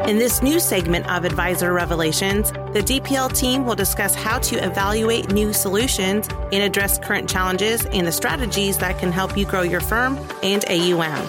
In this new segment of Advisor Revelations, the DPL team will discuss how to evaluate new solutions and address current challenges and the strategies that can help you grow your firm and AUM.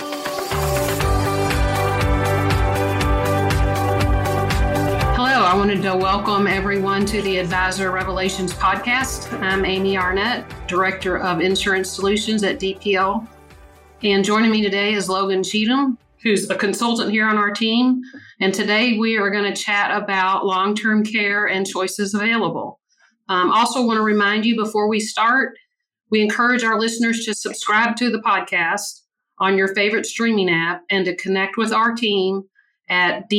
Hello, I wanted to welcome everyone to the Advisor Revelations podcast. I'm Amy Arnett, Director of Insurance Solutions at DPL. And joining me today is Logan Cheatham, who's a consultant here on our team. And today we are going to chat about long-term care and choices available. Also want to remind you before we start, we encourage our listeners to subscribe to the podcast on your favorite streaming app and to connect with our team at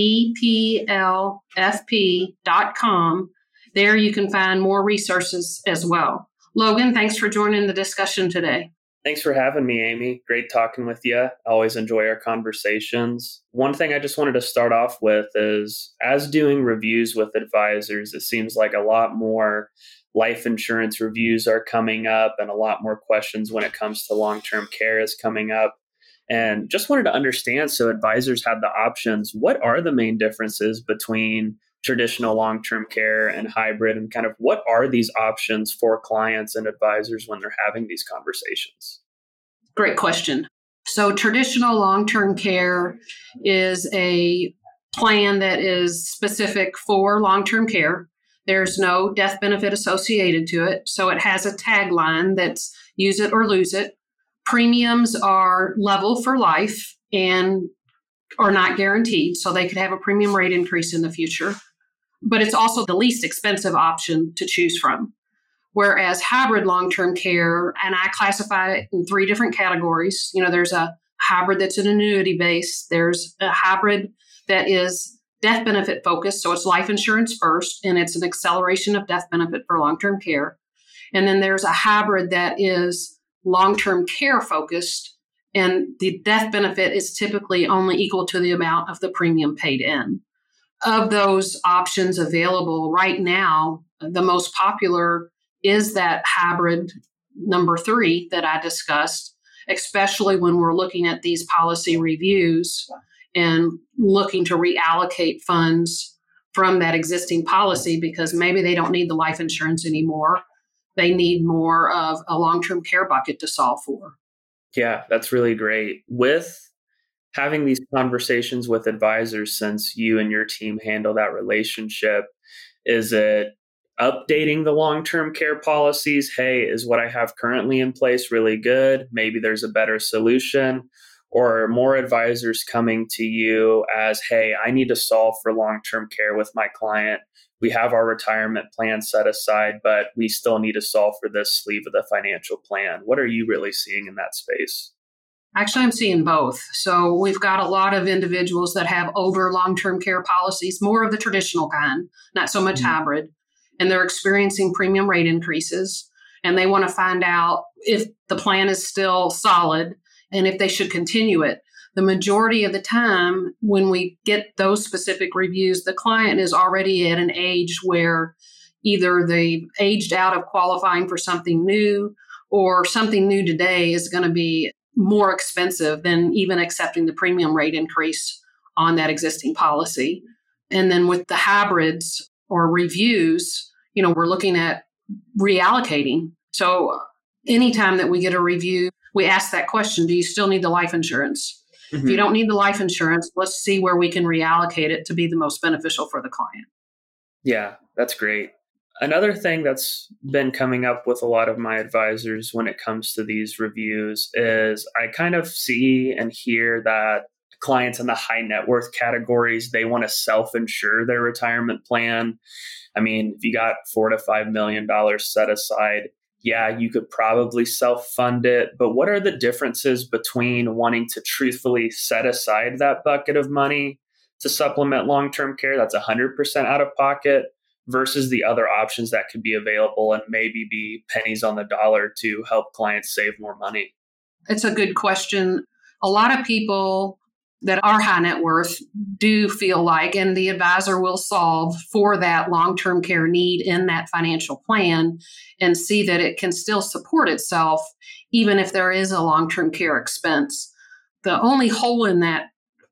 dplfp.com. There you can find more resources as well. Logan, thanks for joining the discussion today. Thanks for having me, Amy. Great talking with you. I always enjoy our conversations. One thing I just wanted to start off with is, as doing reviews with advisors, it seems like a lot more life insurance reviews are coming up and a lot more questions when it comes to long-term care is coming up. And just wanted to understand, so advisors have the options. What are the main differences between traditional long-term care and hybrid, and kind of what are these options for clients and advisors when they're having these conversations? Great question. So traditional long-term care is a plan that is specific for long-term care. There's no death benefit associated to it. So it has a tagline that's use it or lose it. Premiums are level for life and are not guaranteed. So they could have a premium rate increase in the future. But it's also the least expensive option to choose from. Whereas hybrid long-term care, and I classify it in three different categories. There's a hybrid that's an annuity base. There's a hybrid that is death benefit focused. So it's life insurance first, and it's an acceleration of death benefit for long-term care. And then there's a hybrid that is long-term care focused, and the death benefit is typically only equal to the amount of the premium paid in. Of those options available right now, the most popular is that hybrid number 3 that I discussed, especially when we're looking at these policy reviews and looking to reallocate funds from that existing policy because maybe they don't need the life insurance anymore. They need more of a long-term care bucket to solve for. Yeah, that's really great. With having these conversations with advisors, since you and your team handle that relationship, is it updating the long-term care policies? Hey, is what I have currently in place really good? Maybe there's a better solution. Or are more advisors coming to you as, hey, I need to solve for long-term care with my client. We have our retirement plan set aside, but we still need to solve for this sleeve of the financial plan. What are you really seeing in that space? Actually, I'm seeing both. So we've got a lot of individuals that have older long-term care policies, more of the traditional kind, not so much hybrid, and they're experiencing premium rate increases, and they want to find out if the plan is still solid and if they should continue it. The majority of the time, when we get those specific reviews, the client is already at an age where either they've aged out of qualifying for something new, or something new today is going to be more expensive than even accepting the premium rate increase on that existing policy. And then with the hybrids or reviews, we're looking at reallocating. So anytime that we get a review, we ask that question, do you still need the life insurance? Mm-hmm. If you don't need the life insurance, let's see where we can reallocate it to be the most beneficial for the client. Yeah, that's great. Another thing that's been coming up with a lot of my advisors when it comes to these reviews is I kind of see and hear that clients in the high net worth categories, they want to self-insure their retirement plan. I mean, if you got $4 to $5 million set aside, yeah, you could probably self-fund it. But what are the differences between wanting to truthfully set aside that bucket of money to supplement long-term care that's 100% out of pocket versus the other options that could be available and maybe be pennies on the dollar to help clients save more money? It's a good question. A lot of people that are high net worth do feel like, and the advisor will solve for that long-term care need in that financial plan and see that it can still support itself, even if there is a long-term care expense. The only hole in that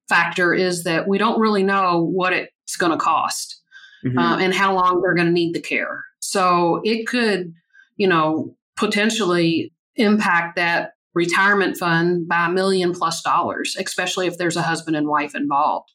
factor is that we don't really know what it's going to cost and how long they're going to need the care. So it could, potentially impact that retirement fund by $1 million+ dollars, especially if there's a husband and wife involved.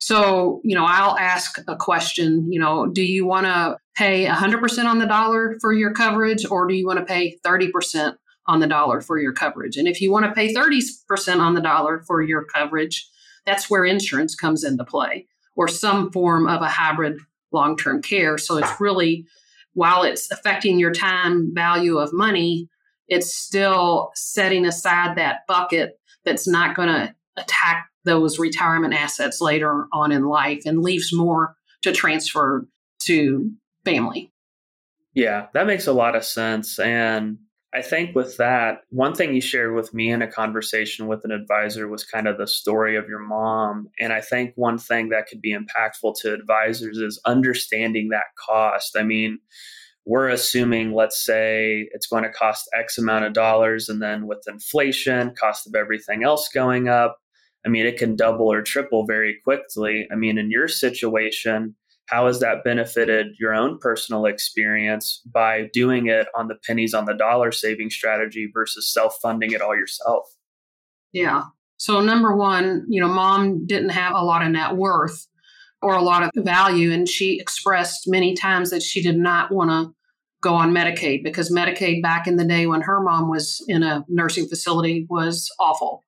So, I'll ask a question, do you want to pay 100% on the dollar for your coverage, or do you want to pay 30% on the dollar for your coverage? And if you want to pay 30% on the dollar for your coverage, that's where insurance comes into play, or some form of a hybrid long-term care. So it's really, while it's affecting your time value of money, it's still setting aside that bucket that's not going to attack those retirement assets later on in life and leaves more to transfer to family. Yeah, that makes a lot of sense. And I think with that, one thing you shared with me in a conversation with an advisor was kind of the story of your mom. And I think one thing that could be impactful to advisors is understanding that cost. I mean, we're assuming, let's say it's going to cost X amount of dollars. And then with inflation, cost of everything else going up, I mean, it can double or triple very quickly. I mean, in your situation, how has that benefited your own personal experience by doing it on the pennies on the dollar saving strategy versus self-funding it all yourself? Yeah. So number one, mom didn't have a lot of net worth or a lot of value. And she expressed many times that she did not want to go on Medicaid, because Medicaid back in the day when her mom was in a nursing facility was awful.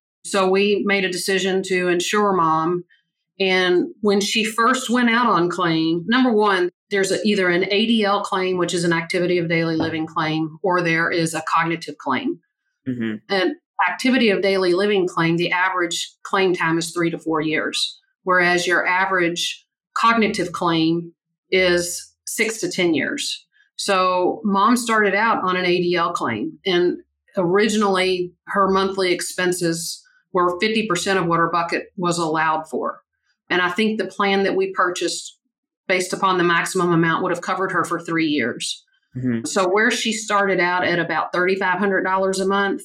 So we made a decision to insure mom. And when she first went out on claim, number one, there's either an ADL claim, which is an activity of daily living claim, or there is a cognitive claim. An activity of daily living claim, the average claim time is 3 to 4 years, whereas your average cognitive claim is 6 to 10 years. So mom started out on an ADL claim, and originally her monthly expenses were 50% of what her bucket was allowed for. And I think the plan that we purchased based upon the maximum amount would have covered her for 3 years. So where she started out at about $3,500 a month,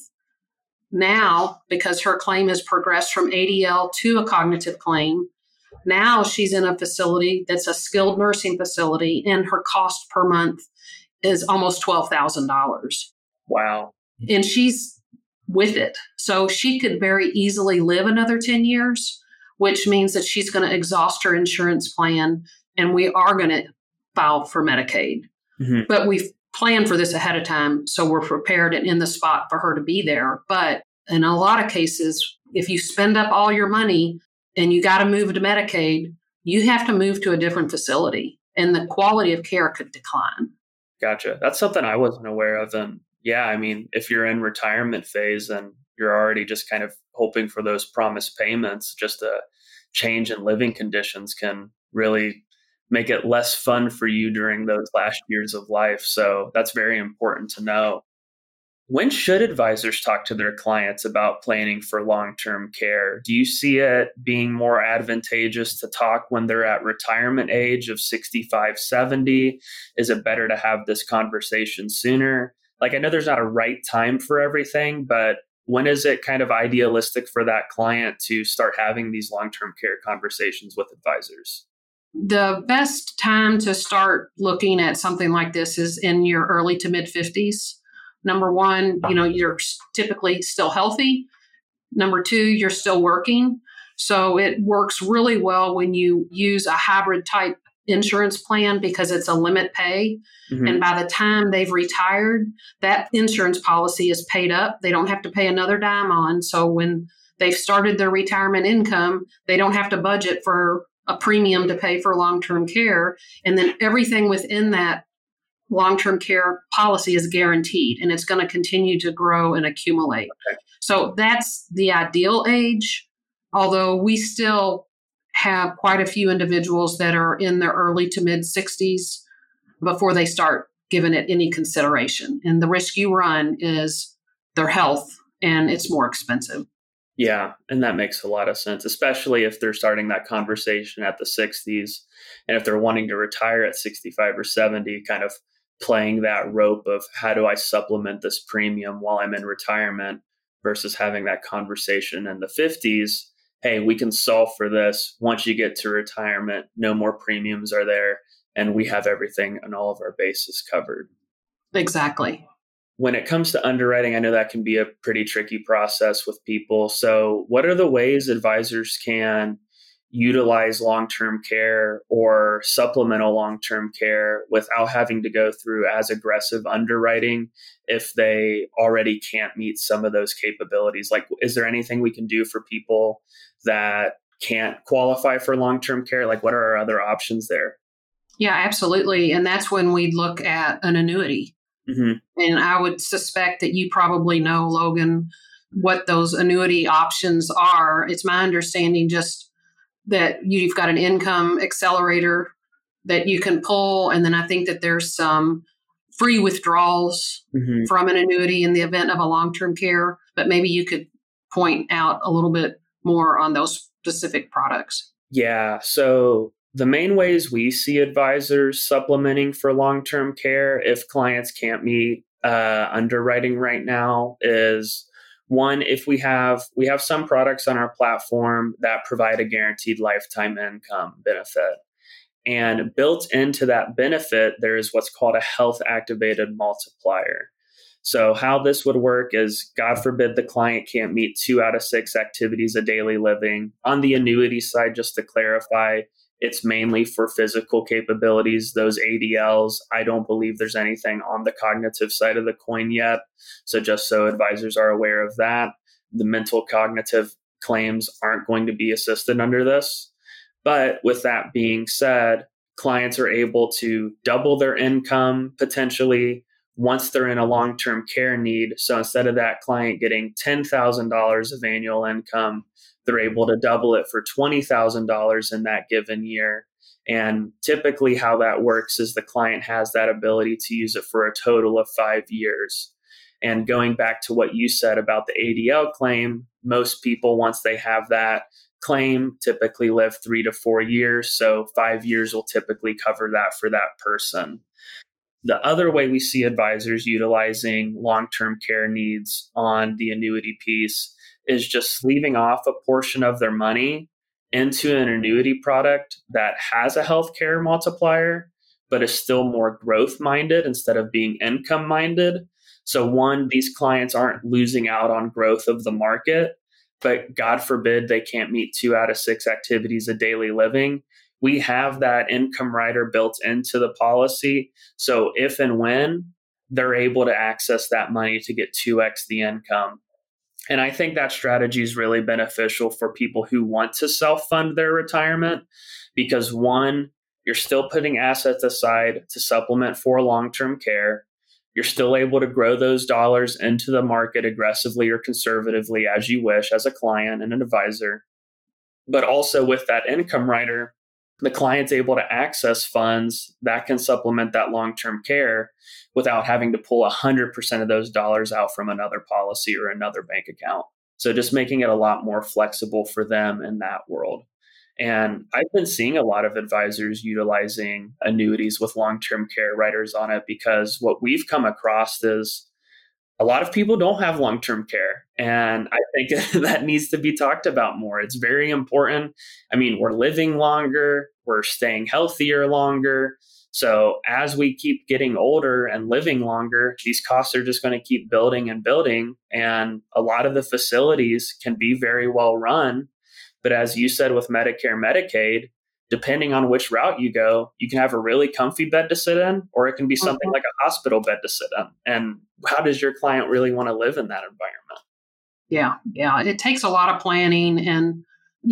now, because her claim has progressed from ADL to a cognitive claim, now she's in a facility that's a skilled nursing facility, and her cost per month is almost $12,000. Wow. And she's with it. So she could very easily live another 10 years, which means that she's going to exhaust her insurance plan, and we are going to file for Medicaid. But we've planned for this ahead of time, so we're prepared and in the spot for her to be there. But in a lot of cases, if you spend up all your money and you got to move to Medicaid, you have to move to a different facility, and the quality of care could decline. Gotcha. That's something I wasn't aware of. And yeah, I mean, if you're in retirement phase and you're already just kind of hoping for those promised payments, just a change in living conditions can really make it less fun for you during those last years of life. So that's very important to know. When should advisors talk to their clients about planning for long-term care? Do you see it being more advantageous to talk when they're at retirement age of 65, 70? Is it better to have this conversation sooner? Like, I know there's not a right time for everything, but when is it kind of idealistic for that client to start having these long-term care conversations with advisors? The best time to start looking at something like this is in your early to mid 50s. Number one, you're typically still healthy. Number two, you're still working. So it works really well when you use a hybrid type insurance plan, because it's a limit pay. And by the time they've retired, that insurance policy is paid up. They don't have to pay another dime on. So when they've started their retirement income, they don't have to budget for a premium to pay for long-term care. And then everything within that long-term care policy is guaranteed, and it's going to continue to grow and accumulate. Okay. So that's the ideal age, although we still have quite a few individuals that are in their early to mid 60s before they start giving it any consideration. And the risk you run is their health, and it's more expensive. Yeah, and that makes a lot of sense, especially if they're starting that conversation at the 60s, and if they're wanting to retire at 65 or 70, kind of playing that rope of how do I supplement this premium while I'm in retirement versus having that conversation in the 50s. hey, we can solve for this. Once you get to retirement, no more premiums are there, and we have everything and all of our bases covered. Exactly. When it comes to underwriting, I know that can be a pretty tricky process with people. So what are the ways advisors can utilize long-term care or supplemental long-term care without having to go through as aggressive underwriting if they already can't meet some of those capabilities? Like, is there anything we can do for people that can't qualify for long-term care? Like, what are our other options there? Yeah, absolutely. And that's when we look at an annuity. Mm-hmm. And I would suspect that you probably know, Logan, what those annuity options are. It's my understanding just that you've got an income accelerator that you can pull. And then I think that there's some free withdrawals Mm-hmm. from an annuity in the event of a long-term care. But maybe you could point out a little bit more on those specific products. Yeah. So the main ways we see advisors supplementing for long-term care if clients can't meet underwriting right now is one, if we have some products on our platform that provide a guaranteed lifetime income benefit. And built into that benefit, there is what's called a health activated multiplier. So how this would work is, God forbid the client can't meet 2 out of 6 activities of daily living. On the annuity side, just to clarify, it's mainly for physical capabilities, those ADLs. I don't believe there's anything on the cognitive side of the coin yet. So just so advisors are aware of that, the mental cognitive claims aren't going to be assisted under this. But with that being said, clients are able to double their income potentially once they're in a long-term care need. So instead of that client getting $10,000 of annual income, they're able to double it for $20,000 in that given year. And typically how that works is the client has that ability to use it for a total of 5 years. And going back to what you said about the ADL claim, most people, once they have that claim, typically live 3 to 4 years. So 5 years will typically cover that for that person. The other way we see advisors utilizing long-term care needs on the annuity piece is just leaving off a portion of their money into an annuity product that has a healthcare multiplier, but is still more growth minded instead of being income minded. So one, these clients aren't losing out on growth of the market, but God forbid they can't meet 2 out of 6 activities of daily living. We have that income rider built into the policy. So if and when they're able to access that money to get 2x the income. And I think that strategy is really beneficial for people who want to self-fund their retirement because one, you're still putting assets aside to supplement for long-term care. You're still able to grow those dollars into the market aggressively or conservatively as you wish as a client and an advisor. But also with that income rider, the client's able to access funds that can supplement that long-term care without having to pull 100% of those dollars out from another policy or another bank account. So just making it a lot more flexible for them in that world. And I've been seeing a lot of advisors utilizing annuities with long-term care riders on it because what we've come across is a lot of people don't have long-term care. And I think that needs to be talked about more. It's very important. I mean, we're living longer, we're staying healthier longer. So as we keep getting older and living longer, these costs are just going to keep building and building. And a lot of the facilities can be very well run. But as you said with Medicare, Medicaid, depending on which route you go, you can have a really comfy bed to sit in, or it can be something like a hospital bed to sit in. And how does your client really want to live in that environment? Yeah. It takes a lot of planning. And,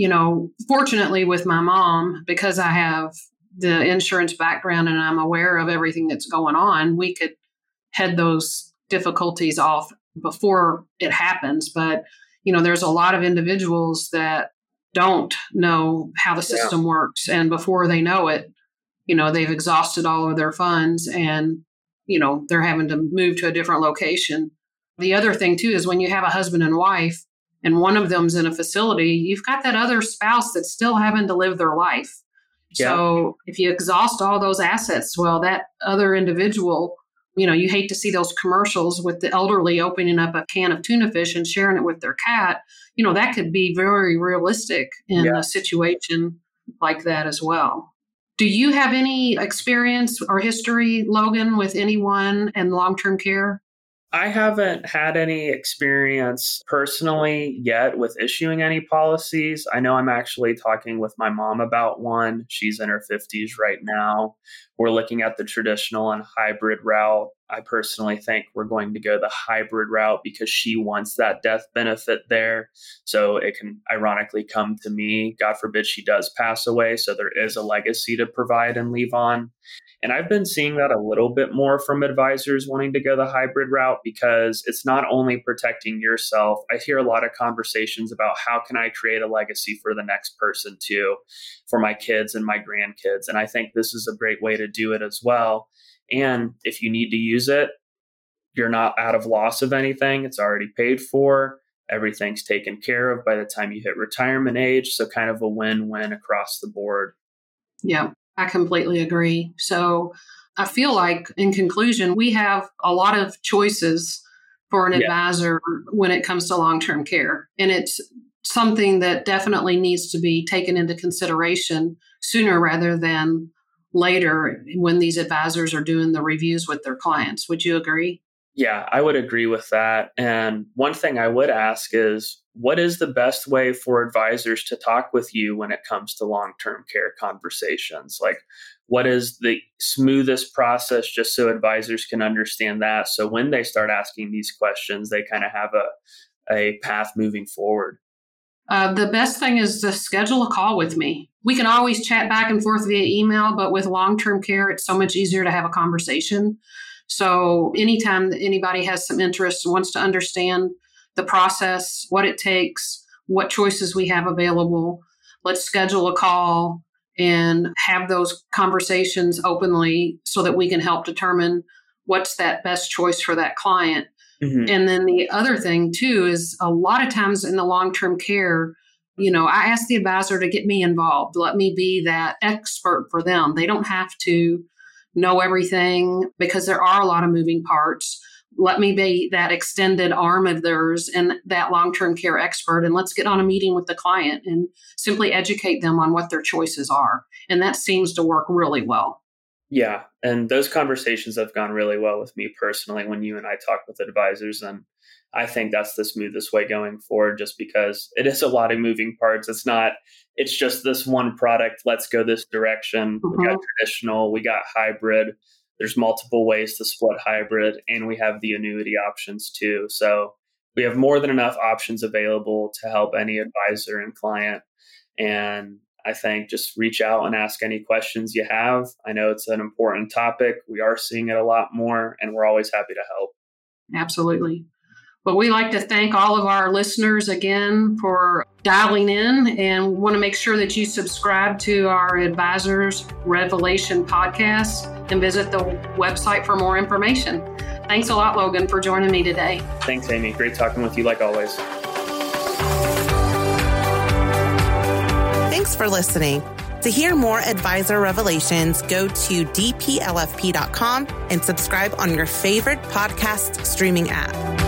fortunately with my mom, because I have the insurance background and I'm aware of everything that's going on, we could head those difficulties off before it happens. But, there's a lot of individuals that don't know how the system works. And before they know it, they've exhausted all of their funds and, they're having to move to a different location. The other thing too, is when you have a husband and wife and one of them's in a facility, you've got that other spouse that's still having to live their life. Yeah. So if you exhaust all those assets, well, that other individual You hate to see those commercials with the elderly opening up a can of tuna fish and sharing it with their cat. That could be very realistic in a situation like that as well. Do you have any experience or history, Logan, with anyone in long-term care? I haven't had any experience personally yet with issuing any policies. I know I'm actually talking with my mom about one. She's in her 50s right now. We're looking at the traditional and hybrid route. I personally think we're going to go the hybrid route because she wants that death benefit there. So it can ironically come to me. God forbid she does pass away. So there is a legacy to provide and leave on. And I've been seeing that a little bit more from advisors wanting to go the hybrid route because it's not only protecting yourself. I hear a lot of conversations about how can I create a legacy for the next person too, for my kids and my grandkids. And I think this is a great way to do it as well. And if you need to use it, you're not out of loss of anything. It's already paid for. Everything's taken care of by the time you hit retirement age. So kind of a win-win across the board. Yeah. I completely agree. So I feel like, in conclusion, we have a lot of choices for an advisor when it comes to long-term care. And it's something that definitely needs to be taken into consideration sooner rather than later when these advisors are doing the reviews with their clients. Would you agree? Yeah, I would agree with that. And one thing I would ask is, what is the best way for advisors to talk with you when it comes to long-term care conversations? Like, what is the smoothest process just so advisors can understand that? So when they start asking these questions, they kind of have a path moving forward. The best thing is to schedule a call with me. We can always chat back and forth via email, but with long-term care, it's so much easier to have a conversation. So anytime that anybody has some interest and wants to understand the process, what it takes, what choices we have available, let's schedule a call and have those conversations openly so that we can help determine what's that best choice for that client. Mm-hmm. And then the other thing too is a lot of times in the long-term care, I ask the advisor to get me involved. Let me be that expert for them. They don't have to know everything because there are a lot of moving parts. Let me be that extended arm of theirs and that long-term care expert. And let's get on a meeting with the client and simply educate them on what their choices are. And that seems to work really well. Yeah. And those conversations have gone really well with me personally when you and I talk with advisors. And I think that's the smoothest way going forward, just because it is a lot of moving parts. It's just this one product. Let's go this direction. Mm-hmm. We got traditional, we got hybrid. There's multiple ways to split hybrid, and we have the annuity options too. So we have more than enough options available to help any advisor and client. And I think just reach out and ask any questions you have. I know it's an important topic. We are seeing it a lot more, and we're always happy to help. Absolutely. But we like to thank all of our listeners again for dialing in, and want to make sure that you subscribe to our Advisors Revelation podcast and visit the website for more information. Thanks a lot, Logan, for joining me today. Thanks, Amy. Great talking with you like always. Thanks for listening. To hear more Advisor Revelations, go to dplfp.com and subscribe on your favorite podcast streaming app.